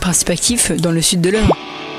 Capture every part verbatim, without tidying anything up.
Principe Actif dans le sud de l'Eure.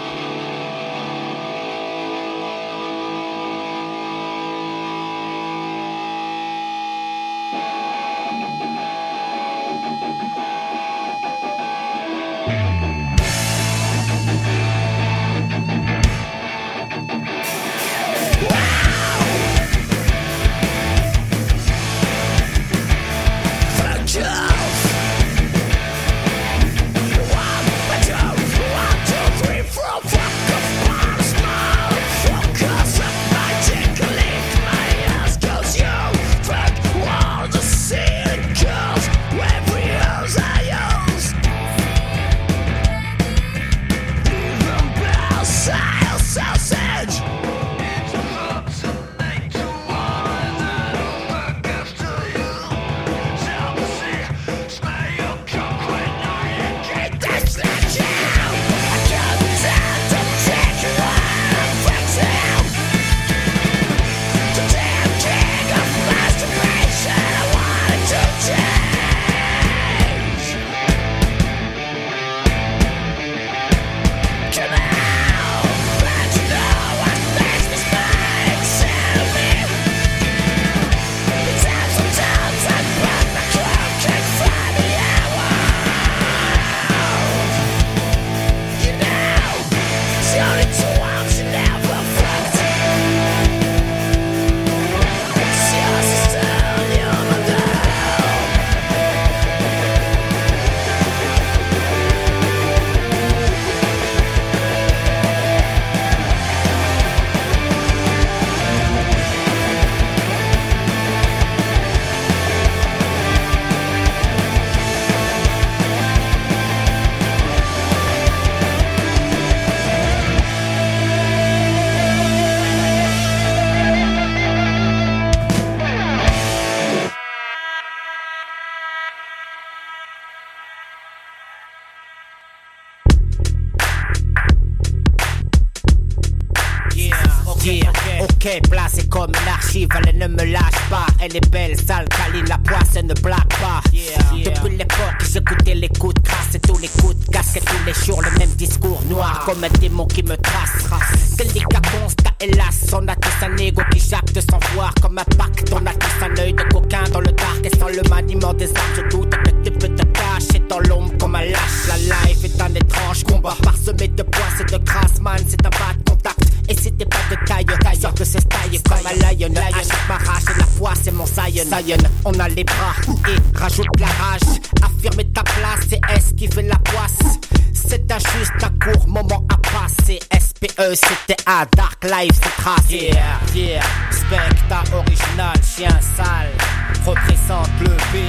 Ok, placée comme une archive, elle ne me lâche pas. Elle est belle, sale, câline, la poisse, elle ne blague pas. Yeah, yeah. Depuis l'époque, j'écoutais les coups de crasse et tous les coups de casque et tous les jours le même discours noir comme un démon qui me trace. Délicat constat, hélas, on a tous un ego qui jacte sans voir comme un pacte. On a tous un œil de coquin dans le dark et sans le maniement des armes. Je doute que tu peux te cacher dans l'ombre comme un lâche. La life est un étrange combat parsemé de poisse et de crasse, man, c'est un bas de contact. Et si t'es pas de taille, taille, sort de ce style comme un lion. Achète ma rage et la foi, c'est mon Zion. On a les bras et rajoute la rage. Affirmer ta place, c'est S qui fait la poisse. C'est un juste un court moment à passer. S P E, c'était un Dark Life, c'est tracé. Yeah, yeah, Specta original, chien sale. Représente le B,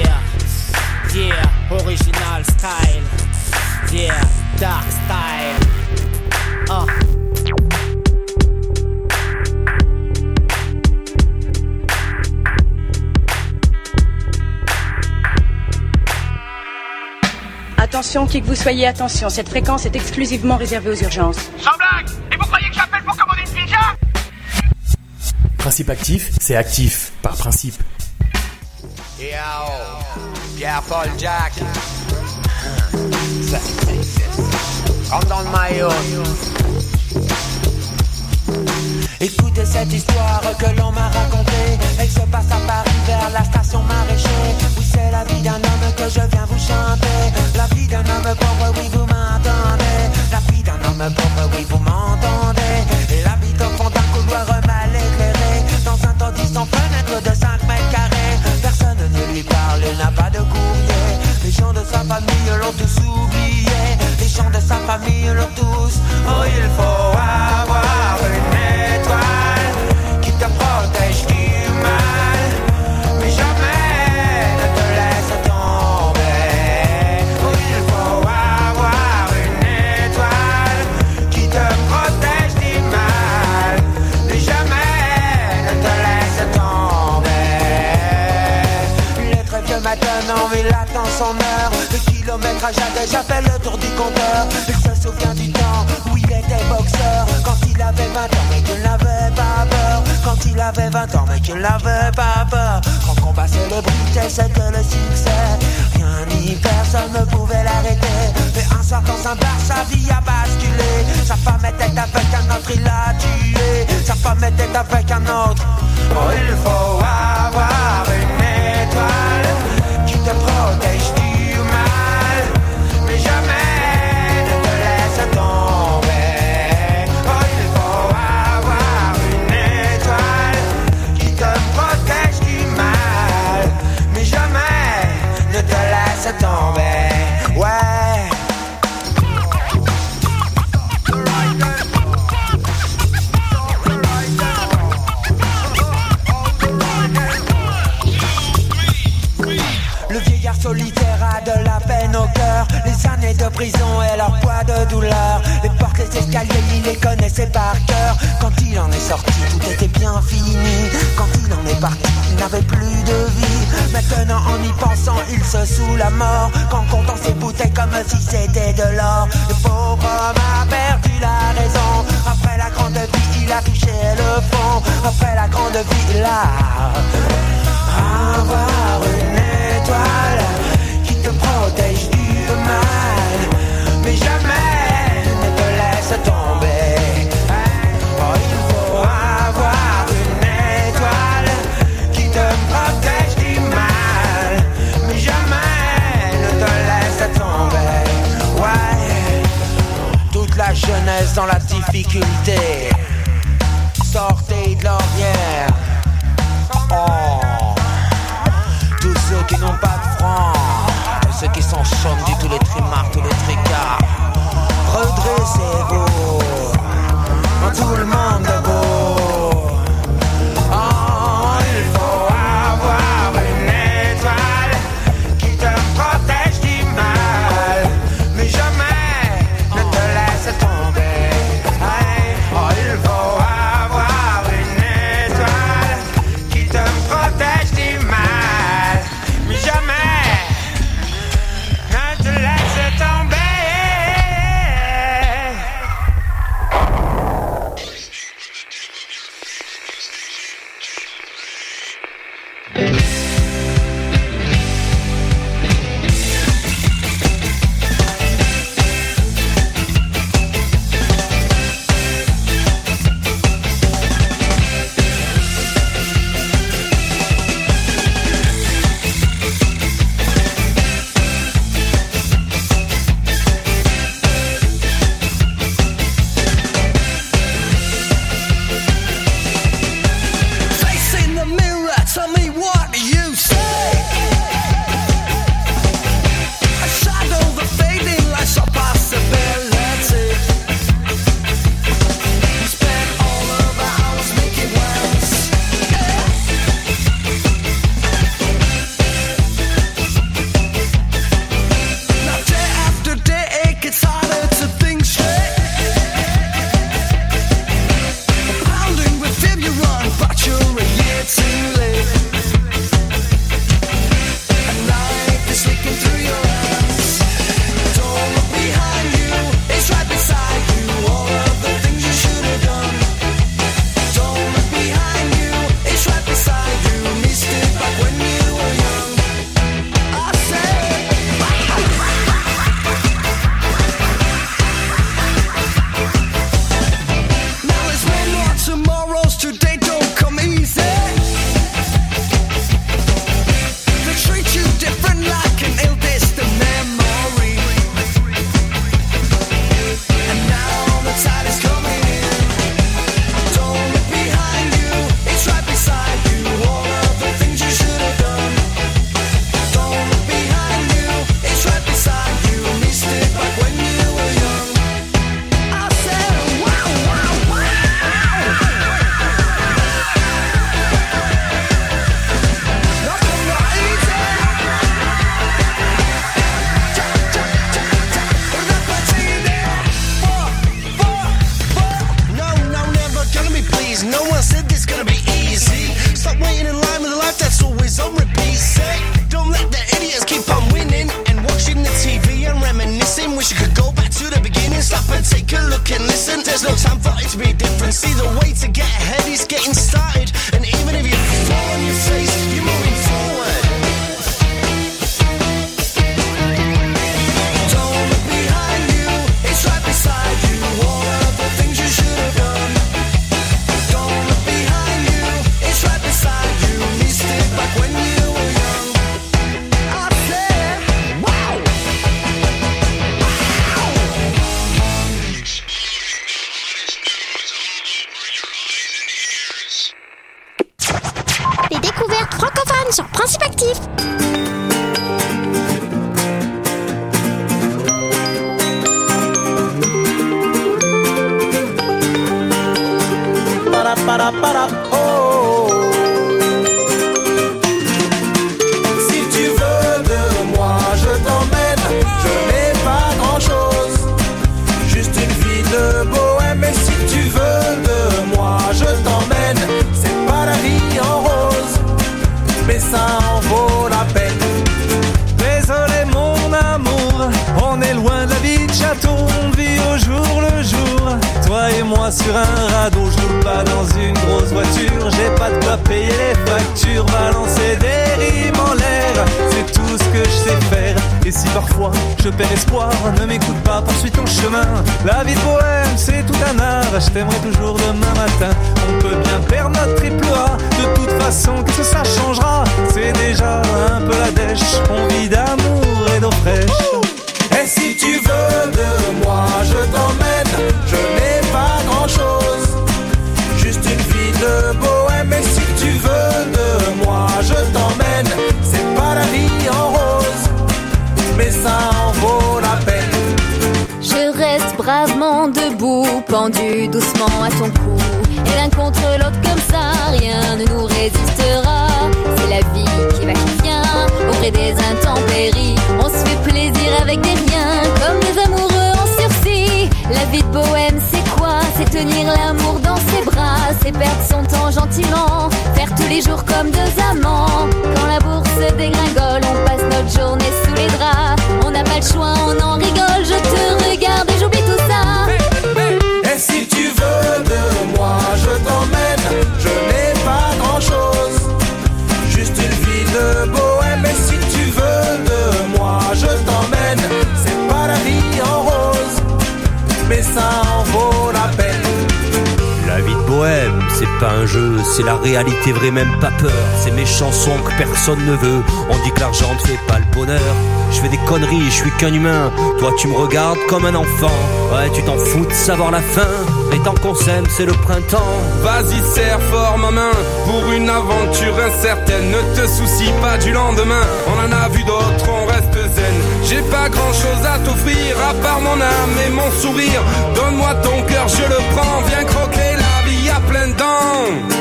yeah. Yeah, original style. Yeah, dark style. Oh. Attention, qui que vous soyez, attention, cette fréquence est exclusivement réservée aux urgences. Sans blague! Et vous croyez que j'appelle pour commander une pizza? Principe Actif, c'est actif, par principe. Yo, Pierre-Paul Jack. Rentre dans le maillot. Écoutez cette histoire que l'on m'a racontée. Elle se passe à Paris vers la station Maraîcher. Oui, c'est la vie d'un homme que je viens vous chanter. La vie d'un homme pauvre, oui, vous m'entendez. La vie d'un homme pauvre, oui, vous m'entendez. Il habite au fond d'un couloir mal éclairé, dans un taudis sans fenêtre de cinq mètres carrés. Personne ne lui parle, il n'a pas de courrier. Les gens de sa famille l'ont tous oublié. Les gens de sa famille l'ont tous. Oh, il faut avoir une étoile qui te protège du mal, mais jamais ne te laisse tomber. Oh, il faut avoir une étoile qui te protège du mal, mais jamais ne te laisse tomber. L'être vieux m'a donné envie, il attend son heure. Le kilométrage a déjà fait le tour du compteur. Il se souvient du temps où il était boxeur, quand il avait vingt ans mais qu'il n'avait pas peur. Quand il avait vingt ans mais qu'il n'avait pas peur. Quand combat célébrité c'était le succès. Rien ni personne ne pouvait l'arrêter. Mais un soir dans un bar, sa vie a basculé. Sa femme était avec un autre, il l'a tué. Sa femme était avec un autre. Oh, il faut avoir une étoile qui te protège du mal, mais jamais ne te laisse tomber. Oh, il faut avoir une étoile qui te protège du mal, mais jamais ne te laisse tomber. Ouais. Solitaire a de la peine au cœur. Les années de prison et leur poids de douleur. Les portes, les escaliers, il les connaissait par cœur. Quand il en est sorti, tout était bien fini. Quand il en est parti, il n'avait plus de vie. Maintenant en y pensant, il se sous la mort. Qu'en comptant ses bouteilles comme si c'était de l'or. Le pauvre homme a perdu la raison. Après la grande vie, il a touché le fond. Après la grande vie, il a avoir une étoile qui te protège du mal, mais jamais ne te laisse tomber. Oh, il faut avoir une étoile qui te protège du mal, mais jamais ne te laisse tomber. Ouais, toute la jeunesse dans la difficulté, sortez de l'ornière. Oh, tous ceux qui n'ont pas de francs, ceux qui sont chauds du tous les trimards, tous les tricards, redressez-vous, tout le monde est beau. Oh, il faut avoir une étoile qui te protège du mal, mais jamais ne te laisse tomber. Oh, il faut avoir une étoile qui te protège du mal, mais jamais ne te laisse tomber. Don't look behind para para oh. Si tu veux de moi, je t'emmène. Je n'ai pas grand chose, juste une vie de bohème. Et si tu veux de moi, je t'emmène. C'est pas la vie en rose, mais ça en vaut la peine. Désolé mon amour, on est loin de la vie de château, on vit au jour le jour. Toi et moi sur un radeau, je roule pas dans une grosse voiture. J'ai pas de quoi payer les factures, balancer des rimes en l'air, c'est tout ce que je sais faire. Et si parfois je perds espoir, ne m'écoute pas, poursuis ton chemin. La vie de bohème, c'est tout un art, je t'aimerai toujours demain matin. On peut bien perdre notre triple A, de toute façon, qu'est-ce que ça changera? C'est déjà un peu la dèche, on vit d'amour et d'eau fraîche. Et si tu veux de moi, je t'emmène. Je n'ai pas grand chose, juste une vie de bohème. Et si tu veux de moi, je t'emmène. C'est pas la vie en rose, mais ça en vaut la peine. Je reste bravement debout, pendu doucement à ton cou. Et l'un contre l'autre comme ça, rien ne nous résistera. C'est la vie qui va qui vient, au gré des intempéries. On se fait plaisir avec des riens, comme des amoureux en sursis. La vie de bohème, c'est quoi? C'est tenir l'amour dans ses bras, c'est perdre son temps gentiment, faire tous les jours comme deux amants. Quand la bourse dégringole, on passe notre journée sous les draps. On n'a pas le choix, on en rigole. Je te regarde et j'oublie tout ça. Et si tu veux de moi, je t'emmène. Je n'ai pas grand chose, juste une vie de bohème. Et si tu veux de moi, je t'emmène. C'est pas la vie en rose, mais ça en vaut la peine. La vie de bohème, c'est pas un jeu, c'est la réalité vraie, même pas peur. C'est mes chansons que personne ne veut. On dit que l'argent ne fait pas le bonheur. Je fais des conneries, je suis qu'un humain. Toi tu me regardes comme un enfant. Ouais, tu t'en fous de savoir la fin. Et tant qu'on s'aime, c'est le printemps. Vas-y, serre fort ma main pour une aventure incertaine. Ne te soucie pas du lendemain, on en a vu d'autres, on reste zen. J'ai pas grand chose à t'offrir à part mon âme et mon sourire. Donne-moi ton cœur, je le prends. Viens croquer la vie à pleines dents.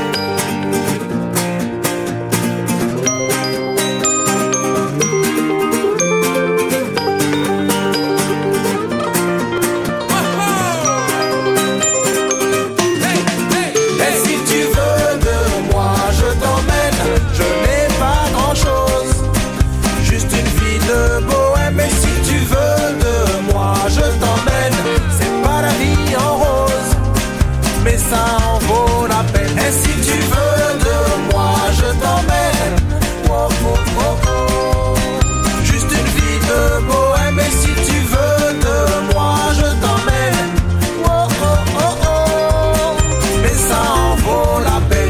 Ça en vaut la peine. Et si tu veux de moi, je t'emmène. Oh, oh, oh, oh. Juste une vie de bohème. Et si tu veux de moi, je t'emmène. Oh, oh, oh, oh. Mais ça en vaut la peine.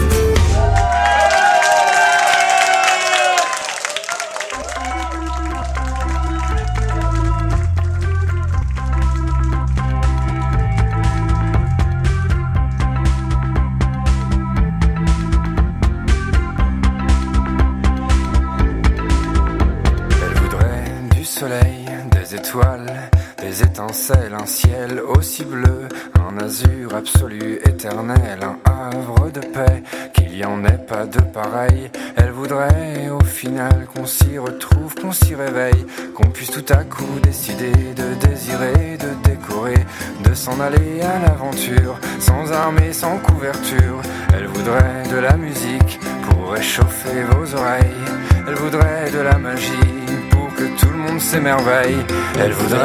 Un ciel aussi bleu, un azur absolu, éternel, un havre de paix, qu'il y en ait pas de pareil. Elle voudrait au final qu'on s'y retrouve, qu'on s'y réveille, qu'on puisse tout à coup décider de désirer, de décorer, de s'en aller à l'aventure, sans armes et sans couverture. Elle voudrait de la musique pour réchauffer vos oreilles. Elle voudrait de la magie pour que tout le monde s'émerveille. Elle voudrait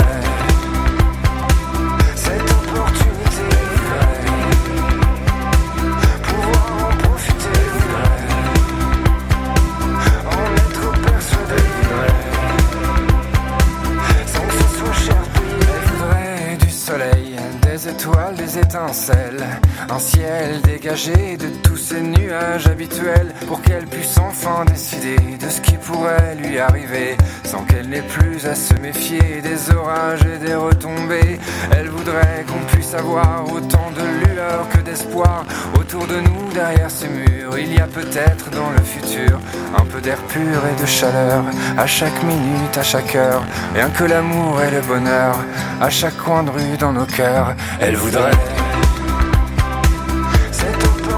étoiles, des étincelles, un ciel dégagé de tous ces nuages habituels, pour qu'elle puisse enfin décider de ce qui pourrait lui arriver, sans qu'elle n'ait plus à se méfier des orages et des retombées. Elle voudrait qu'on puisse avoir autant de lueur que d'espoir autour de nous, derrière ces murs. Il y a peut-être dans le futur un peu d'air pur et de chaleur, à chaque minute, à chaque heure, rien que l'amour et le bonheur, à chaque coin de rue dans nos cœurs. Elle voudrait cette opportunité.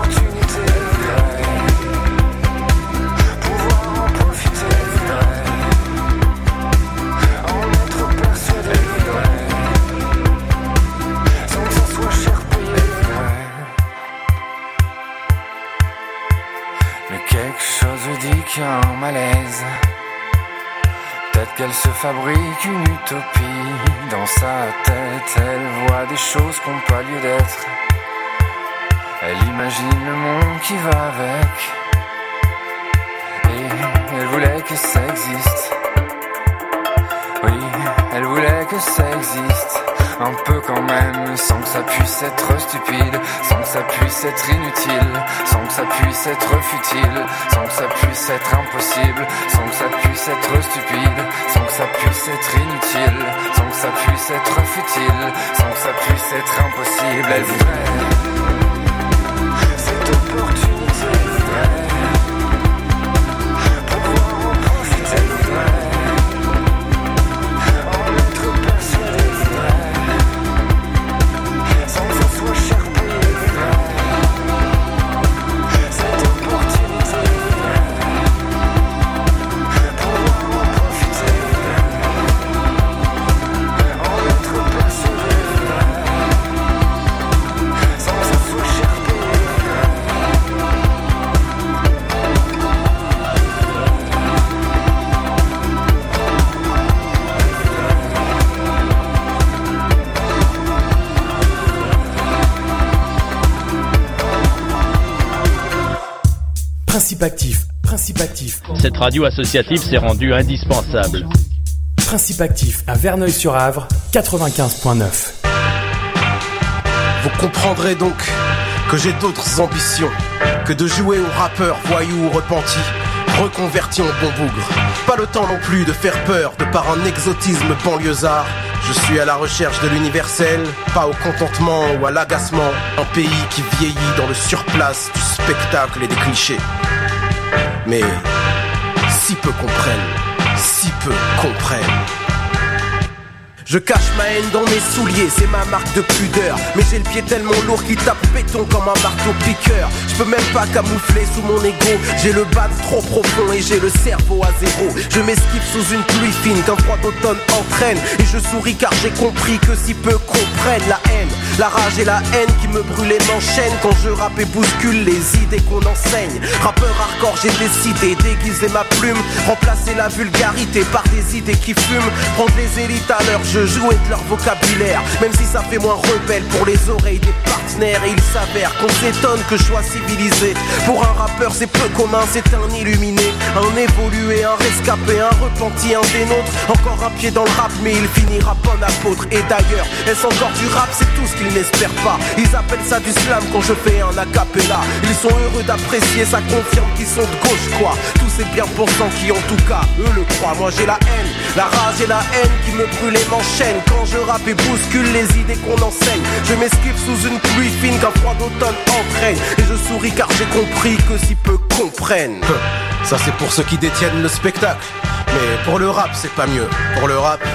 fabrique une utopie. Dans sa tête, elle voit des choses qui n'ont pas lieu d'être. Elle imagine le monde qui va avec. Et elle voulait que ça existe. Oui, elle voulait que ça existe. Un peu quand même, sans que ça puisse être stupide, sans que ça puisse être inutile, sans que ça puisse être futile, sans que ça puisse être impossible, sans que ça puisse être stupide, sans que ça puisse être inutile, sans que ça puisse être futile, sans que ça puisse être impossible. Elle voudrait cette opportunité, elle voudrait pouvoir en profiter, elle voudrait en être persuadée, elle voudrait sans que ça soit cher payé, elle voudrait cette opportunité, elle voudrait pouvoir en profiter, elle voudrait en être persuadée, elle voudrait sans que ça soit cher payé, elle Principe actif, principe actif. Cette radio associative s'est rendue indispensable. Principe actif à Verneuil-sur-Avre, quatre-vingt-quinze virgule neuf. Vous comprendrez donc que j'ai d'autres ambitions que de jouer aux rappeurs voyous ou repentis, reconvertis en bon bougre. Pas le temps non plus de faire peur de par un exotisme banlieusard. Je suis à la recherche de l'universel, pas au contentement ou à l'agacement. Un pays qui vieillit dans le surplace du spectacle et des clichés. Mais si peu comprennent, si peu comprennent. Je cache ma haine dans mes souliers, c'est ma marque de pudeur. Mais j'ai le pied tellement lourd qu'il tape béton comme un marteau piqueur. Je peux même pas camoufler sous mon ego. J'ai le bas trop profond et j'ai le cerveau à zéro. Je m'esquive sous une pluie fine qu'un froid d'automne entraîne. Et je souris car j'ai compris que si peu comprennent la haine, la rage et la haine qui me brûlent m'enchaînent. Quand je rappe et bouscule les idées qu'on enseigne. Rappeur hardcore, j'ai décidé d'aiguiser ma plume, remplacer la vulgarité par des idées qui fument. Prendre les élites à leur jeu, jouer de leur vocabulaire, même si ça fait moins rebelle pour les oreilles des partenaires. Et il s'avère qu'on s'étonne que je sois civilisé. Pour un rappeur c'est peu commun, c'est un illuminé, un évolué, un rescapé, un repenti, un des nôtres. Encore un pied dans le rap mais il finira bon apôtre. Et d'ailleurs, est-ce encore du rap? C'est tout ce qu'ils n'espèrent pas. Ils appellent ça du slam quand je fais un acapella. Ils sont heureux d'apprécier, ça confirme qu'ils sont de gauche quoi. Tous ces bien pensants qui en tout cas eux le croient. Moi j'ai la haine, la rage et la haine qui me brûlent et m'enchaînent. Quand je rappe et bouscule les idées qu'on enseigne, je m'esquive sous une pluie fine qu'un froid d'automne entraîne. Et je souris car j'ai compris que si peu comprennent. Ça c'est pour ceux qui détiennent le spectacle. Mais pour le rap c'est pas mieux. Pour le rap,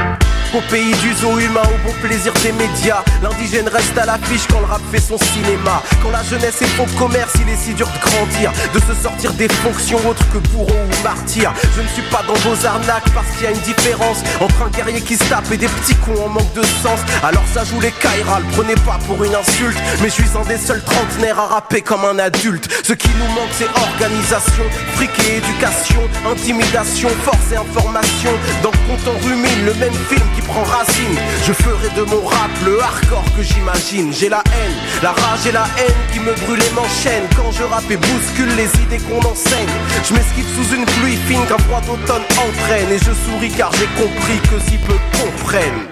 au pays du zoo humain, au bon plaisir des médias, l'indigène reste à l'affiche quand le rap fait son cinéma. Quand la jeunesse est faux commerce, il est si dur de grandir, de se sortir des fonctions autres que bourreau ou martyr. Je ne suis pas dans vos arnaques parce qu'il y a une différence entre un guerrier qui se tape et des petits cons en manque de sens. Alors ça joue les Kairas, le prenez pas pour une insulte, mais je suis un des seuls trentenaires à rapper comme un adulte. Ce qui nous manque c'est organisation, fric et éducation, intimidation, force et information. Dans le compte en rumine, le même film qui prend racine. Je ferai de mon rap le hardcore que j'imagine. J'ai la haine, la rage et la haine qui me brûle et m'enchaîne. Quand je rappe et bouscule les idées qu'on enseigne, je m'esquive sous une pluie fine qu'un froid d'automne entraîne. Et je souris car j'ai compris que si peu comprennent.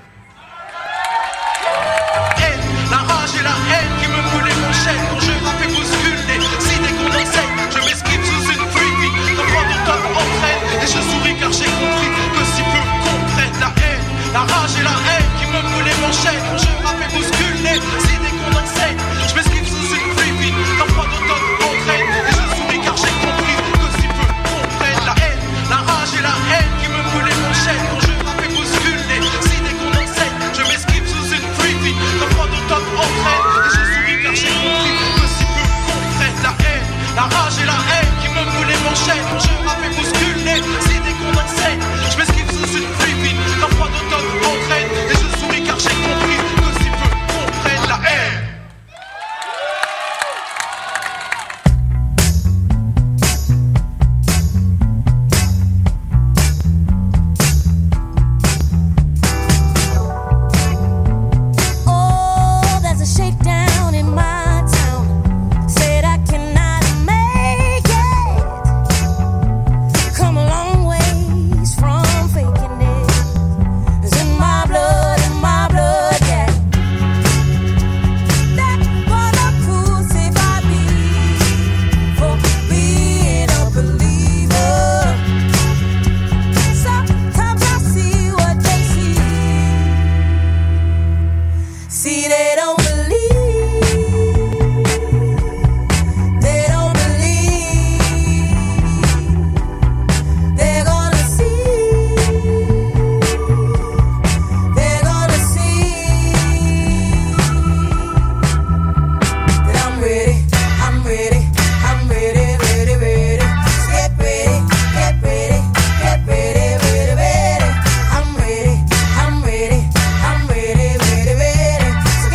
Haine, la rage et la haine qui me brûle et m'enchaîne. Quand je rappe et bouscule les idées qu'on enseigne, je m'esquive sous une pluie fine qu'un froid d'automne entraîne. Et je souris car j'ai compris que si peu comprennent la haine, la rage et la haine qui me brûle et m'enchaîne. Quand je rappe et bouscule les idées qu'on enseigne, je m'esquive sous une pluie fine qu'un froid d'automne entraîne. Et je souris car j'ai compris que si peu comprennent la haine, la rage et la haine qui me brûle et m'enchaîne. Quand je rappe et bouscule les idées qu'on enseigne, je m'esquive sous une pluie fine qu'un froid d'automne entraîne. Et je souris car j'ai compris que si peu comprennent la haine, la rage et la haine qui me brûle et m'enchaîne. Quand je rappe et bouscule les idées qu'on enseigne, je m'esquive sous une pluie fine qu'un froid d'automne entraîne. Et je souris car j'ai compris que si peu comprennent la haine. See, they don't believe. They don't believe. They're gonna see. They're gonna see that I'm ready. I'm ready. I'm ready, ready, ready. So get ready, get ready, get ready, ready, ready. I'm ready. I'm ready. I'm ready, ready, ready. So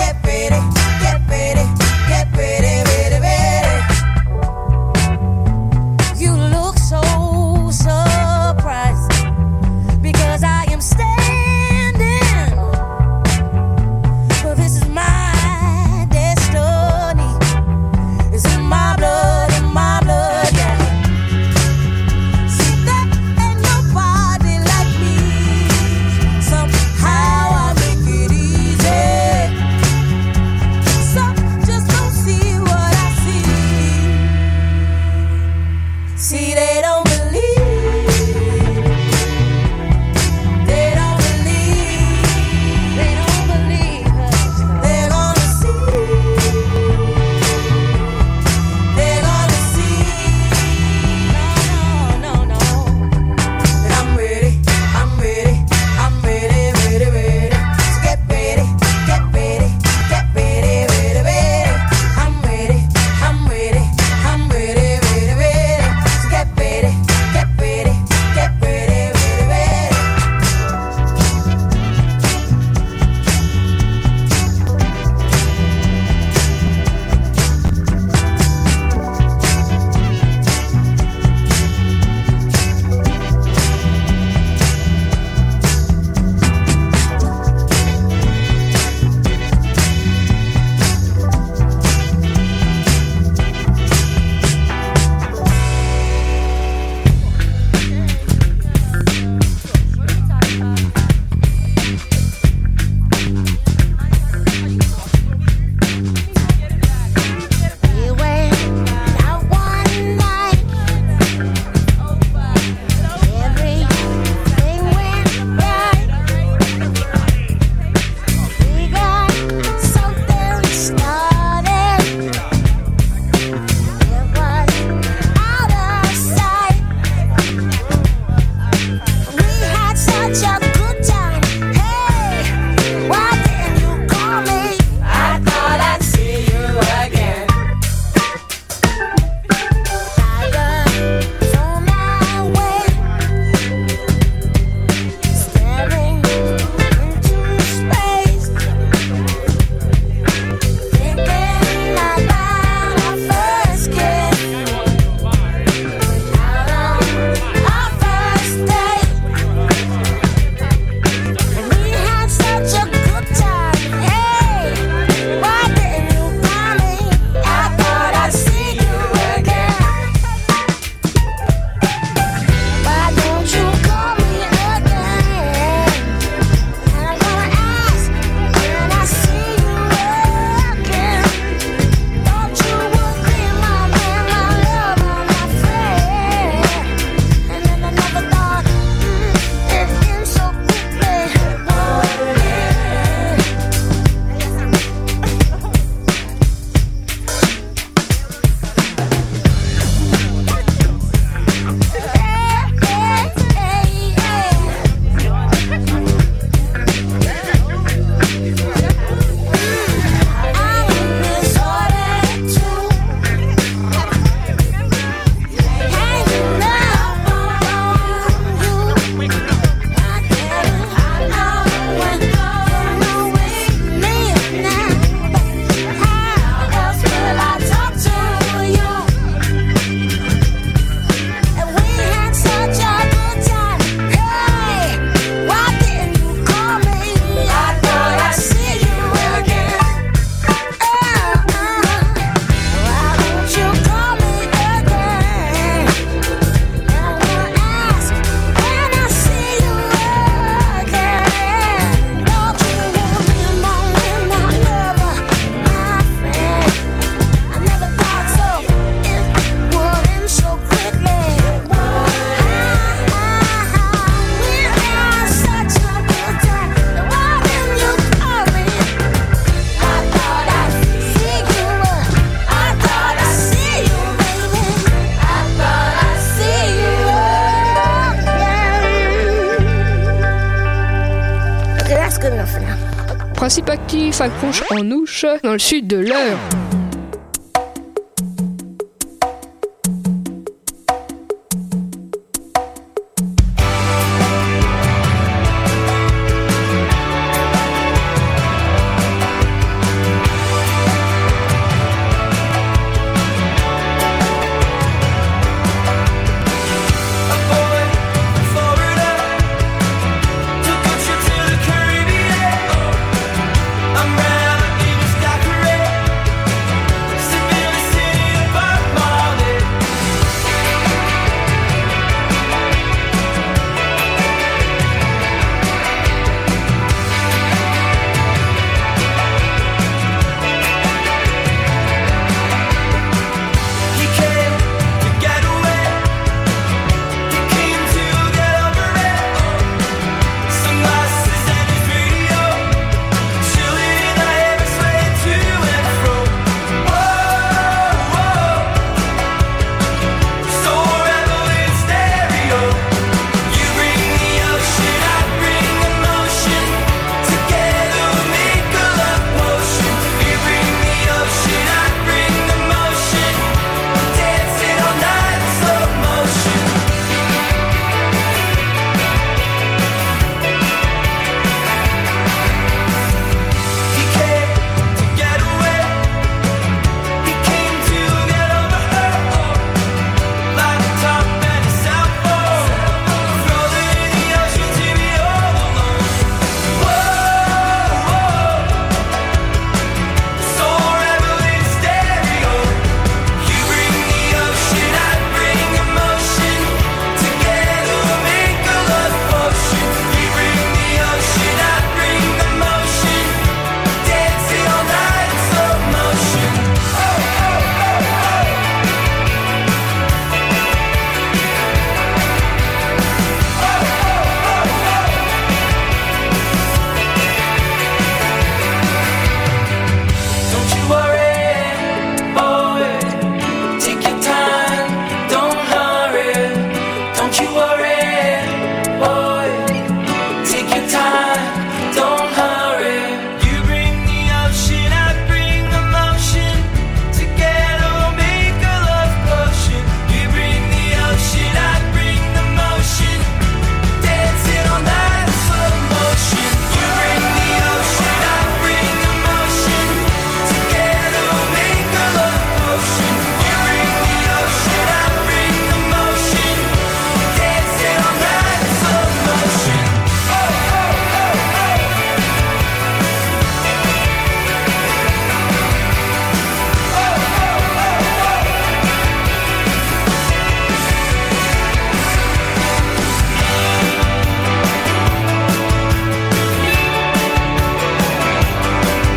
Principe actif accroche en ouche dans le sud de l'heure.